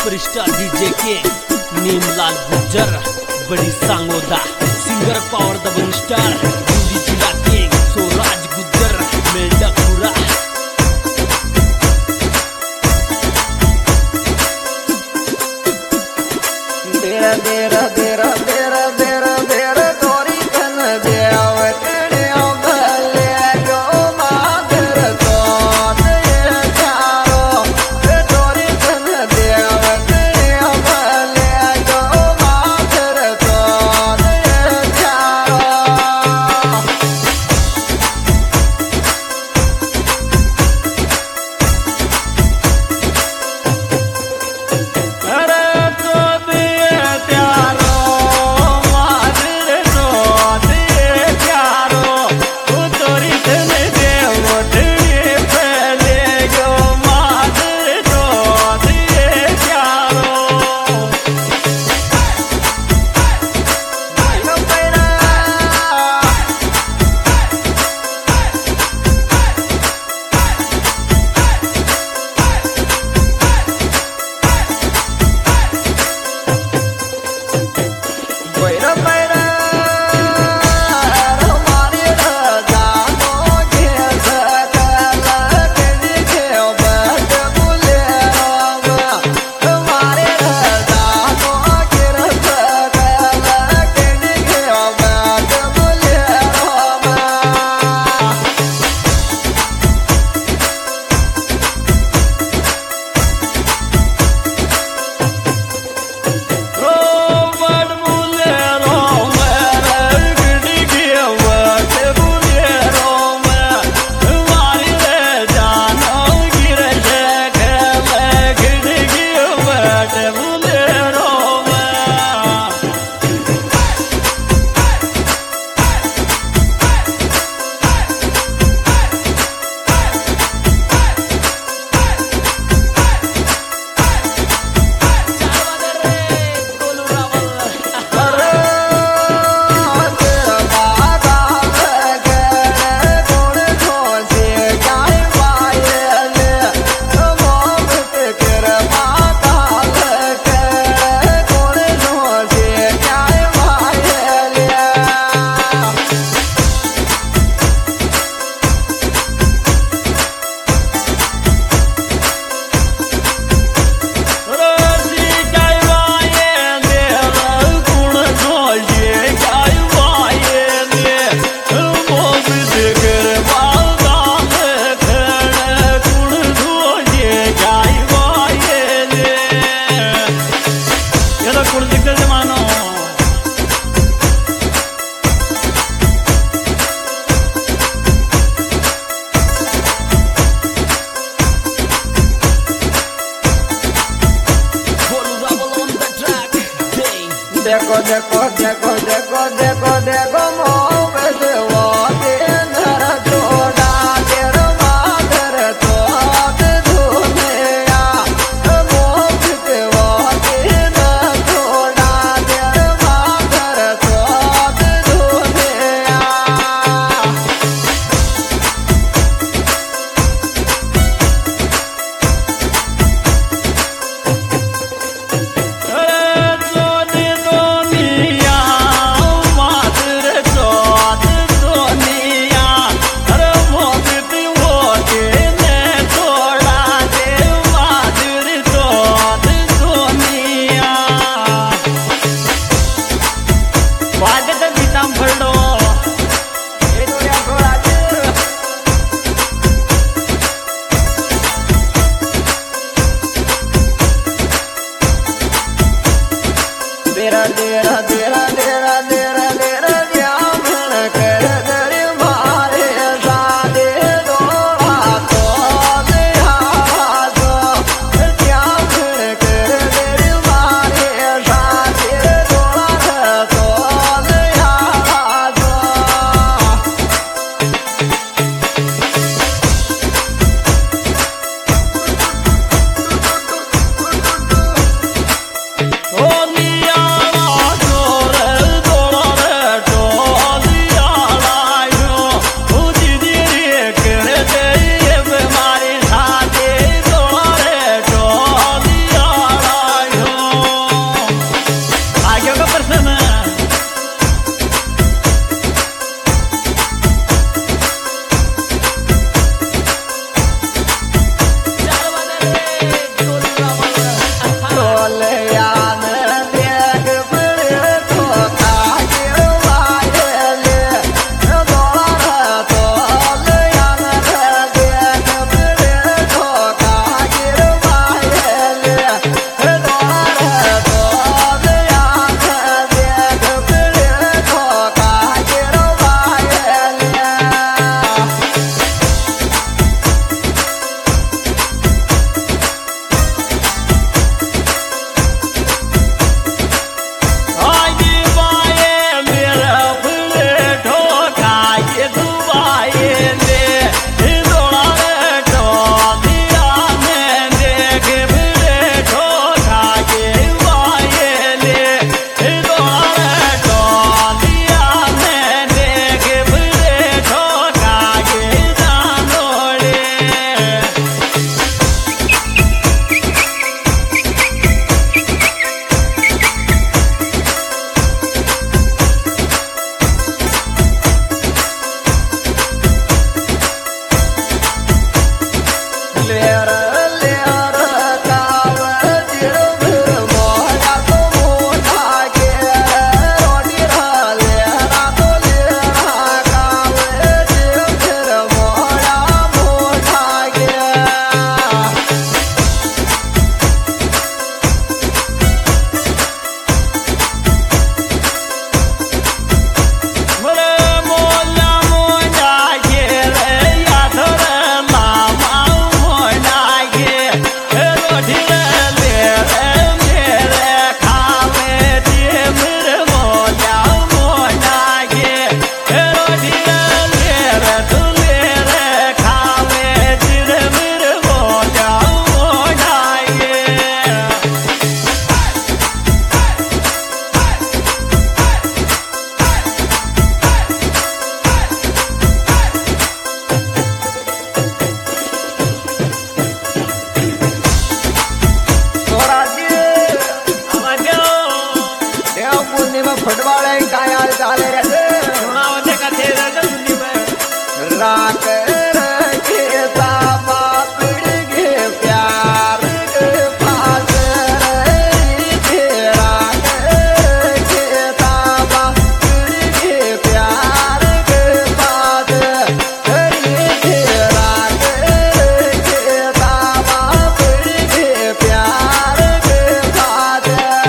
Superstar DJ के नीमलाल गुज्जर बड़ी Sangoda singer power दबंग स्टार हिंदी जिला के स्वराज गुज्जर मेंढापुरा। देरा देरा देरा देरा देरा देरा तोरी कन देवत ने भले जो माधर तो ये चारो तोरी कन देवत ने भले जो माधर तो ये चारो। देखो देखो देखो देखो देखो देखो मोह देवो दिन धर जोड़ा तेर माधर तो धुनिया मोह देवो दिन जोड़ा तेर माधर तो धुनिया। माधुर राख के सामा पिड़ गे प्यार के पास राख के सामा पिड़ गे प्यार के पास राख के सामा पिड़ गे प्यार के पास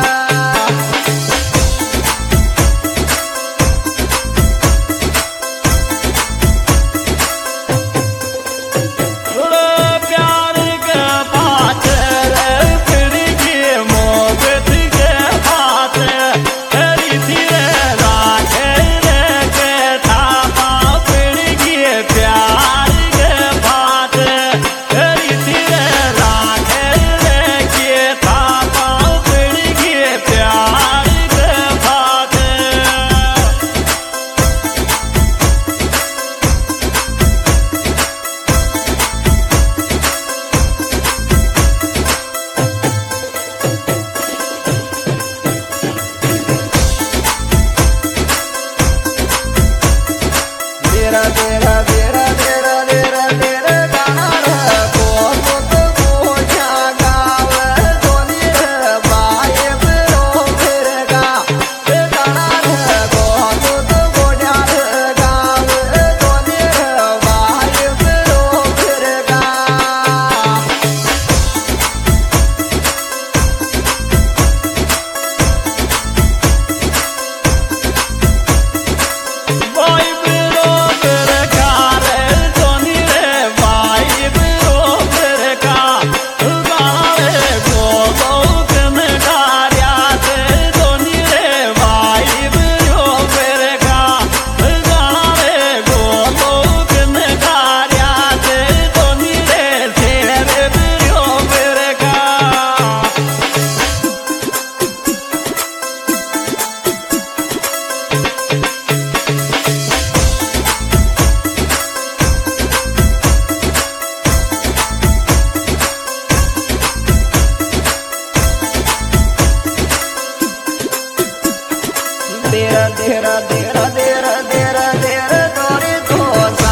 देरा देरा देरा देरा देरा तोरी तो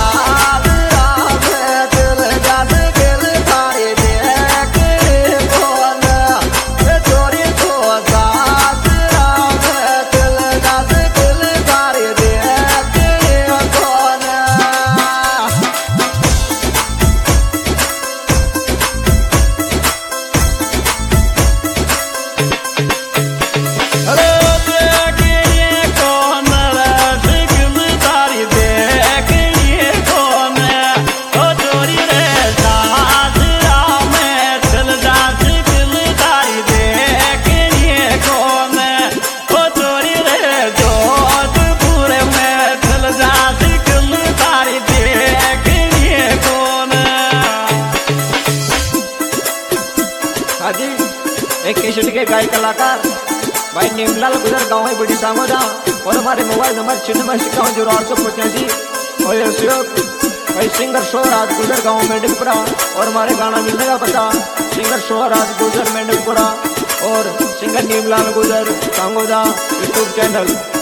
साथ रात दिल जात दिल थारी देख कौन तोरी तो साथ रात दिल जात दिल थारी देख कौन एक केसट के गायक कलाकार भाई नीमलाल गुजर गाँव है बड़ी सांगोदा और हमारे मोबाइल नंबर 96510885 और ये सहयोग भाई सिंगर शोहराज गुजर गाँव मेंढकपुरा और हमारे गाना मिलने का पता सिंगर शोहराज गुजर मेंढकपुरा और सिंगर नीमलाल गुजर सांगोदा यूट्यूब चैनल।